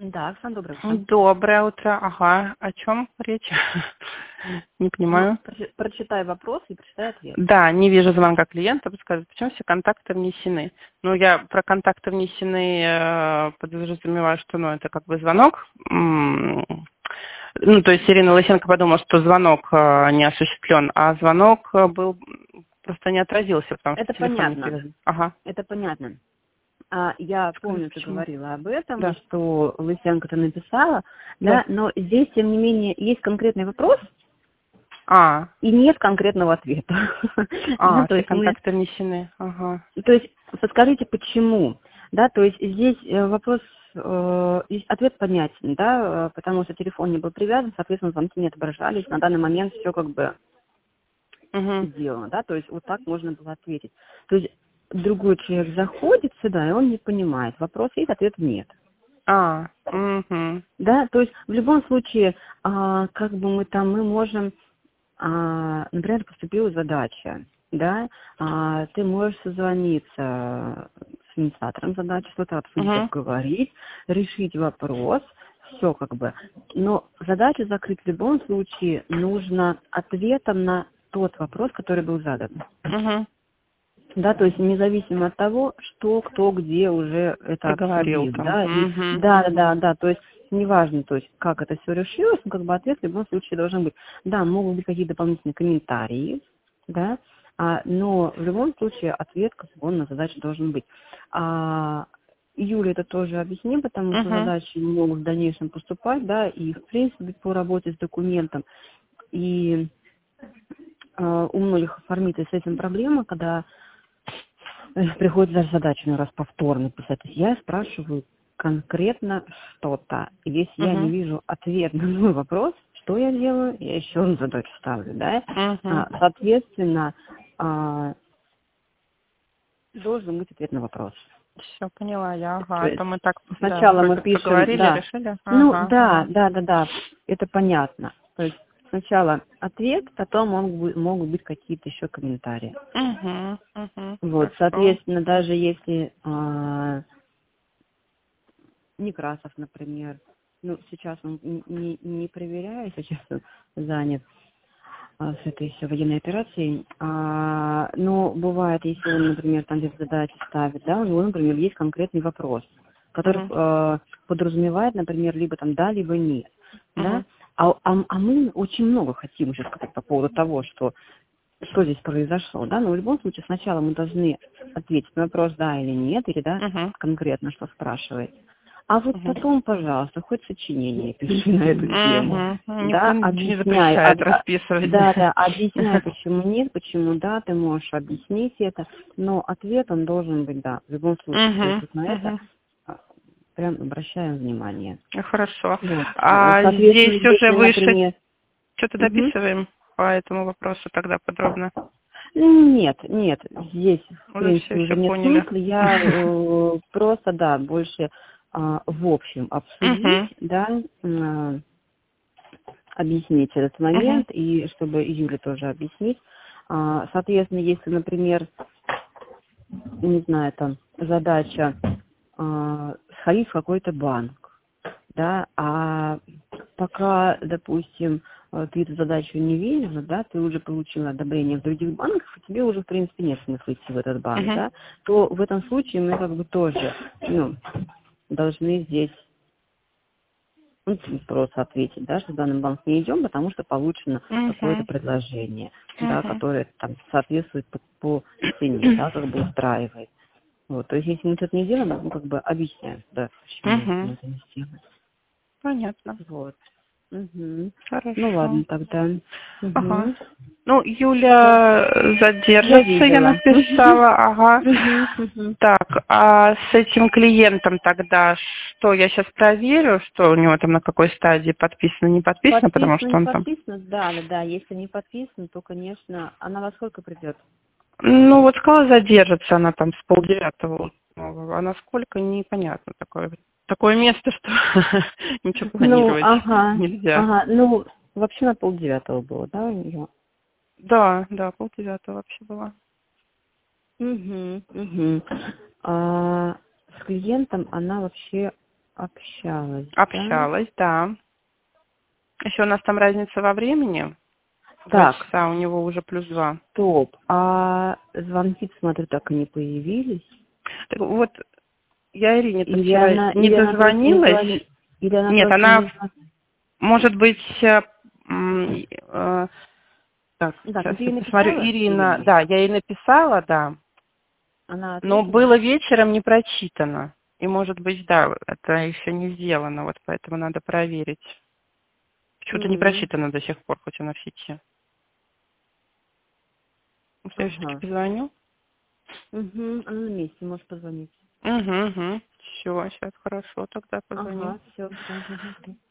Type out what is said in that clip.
Да, Оксана, доброе утро. Доброе утро. Ага. О чем речь? Не понимаю. Прочитай вопрос и прочитай ответ. Да, не вижу звонка клиента. Подскажите, почему все контакты внесены? Ну, я про контакты внесены подразумеваю, что это как бы звонок. То есть Ирина Лысенко подумала, что звонок не осуществлен, а звонок был просто не отразился, потому что Это телефон не понятно. привязан. Ага. Это понятно. Я помню, ты Почему? говорила об этом, Да. что Лысенко-то написала, Да. да, но здесь, тем не менее, есть конкретный вопрос, и нет конкретного ответа. То все есть контакты внесены. Ага. то есть подскажите, почему? Да, то есть здесь вопрос, здесь ответ понятен, да, потому что телефон не был привязан, соответственно, звонки не отображались, на данный момент все как бы сделано, да, то есть вот так можно было ответить. То есть другой человек заходит сюда, и он не понимает, вопрос есть, ответа нет. Да, то есть в любом случае, как бы мы можем, например, поступила задача, да, ты можешь созвониться с инициатором задачи, что-то обсудить, обговорить, решить вопрос, все как бы. Но задачу закрыть в любом случае нужно ответом на тот вопрос, который был задан. Да, то есть независимо от того, что, кто, где уже это обсудил. Да, да, то есть неважно, то есть как это все решилось, но как бы ответ в любом случае должен быть. Да, могут быть какие-то дополнительные комментарии, да, но в любом случае ответ, как бы, он на задачу должен быть. Юля это тоже объясним, потому что задачи не могут в дальнейшем поступать, да, и в принципе по работе с документом, и у многих оформителей с этим проблема, когда приходится даже задачу раз повторно писать. То есть я спрашиваю конкретно что-то. И если я не вижу ответ на мой вопрос, что я делаю, я еще одну задачу ставлю, да? Соответственно, должен быть ответ на вопрос. Все, поняла я, ага. То есть То мы так сначала мы пишем, поговорили, да. решили? Да, это понятно. То есть сначала ответ, потом могут быть какие-то еще комментарии. Вот, Хорошо. соответственно, даже если Некрасов, например, сейчас он не проверяет, сейчас он занят с этой всей военной операцией, но бывает, если он, например, там где-то задачи ставит, да, у него, например, есть конкретный вопрос, который подразумевает, например, либо там да, либо нет, да, а мы очень много хотим уже сказать по поводу того, что здесь произошло, да, но в любом случае сначала мы должны ответить на вопрос да или нет, или да, конкретно что спрашивает. А вот потом, пожалуйста, хоть сочинение пиши на эту тему. Да, объясняй. Объясняй, почему нет, почему да, ты можешь объяснить это, но ответ он должен быть да. В любом случае, то есть вот на это прям обращаем внимание. Хорошо. Вот. Здесь уже мы, выше например, что-то дописываем по этому вопросу тогда подробно? Нет, здесь, в принципе, все уже нет поняли. смысла. Я просто, да, больше в общем обсудить, да, объяснить этот момент, и чтобы Юле тоже объяснить. Соответственно, если, например, не знаю, там, задача сходить в какой-то банк, да, а пока, допустим, ты эту задачу не видела, да, ты уже получила одобрение в других банках, и тебе уже, в принципе, нет смысла идти в этот банк, да, то в этом случае мы как бы тоже, должны здесь просто ответить, да, что в данный банк не идем, потому что получено такое-то предложение, да, которое там соответствует по цене, да, как бы устраивает. Вот, то есть, если мы что-то не делаем, мы как бы объясняем, да, почему мы это не сделаем. Понятно. Вот. Хорошо. Ну ладно тогда. Ага. Юля задержится, я написала. Так, а с этим клиентом тогда что? Я сейчас проверю, что у него там на какой стадии подписано, не подписано, потому что он там... Подписано, да. Если не подписано, то, конечно, она во сколько придет? Вот сказала, задержится она там с 8:30. А насколько, непонятно. Такое место, что ничего планировать нельзя. Вообще на 8:30 было, да, у нее? Да, 8:30 вообще была. С клиентом она вообще Общалась, да? Общалась, да. Еще у нас там разница во времени. 2 Так, часа, у него уже +2. стоп. А звонки, смотрю, так и не появились. Так вот, я Ирине-то Или вчера она, не или она просто не дозвонилась. звонит, или она Нет, просто не она, звонит. может быть, так, Да, сейчас ты я ей посмотрю. написала Ирина, Ирине? да, я ей написала, да. Она Но ответила? было вечером не прочитано. И, может быть, да, это еще не сделано, вот поэтому надо проверить. Почему-то не М, прочитано до сих пор, хоть она в сети. Может, я все-таки Ага. позвоню? Угу, она на месте, можешь позвонить. Угу. Все, сейчас хорошо, тогда позвоню. Ага, все, все.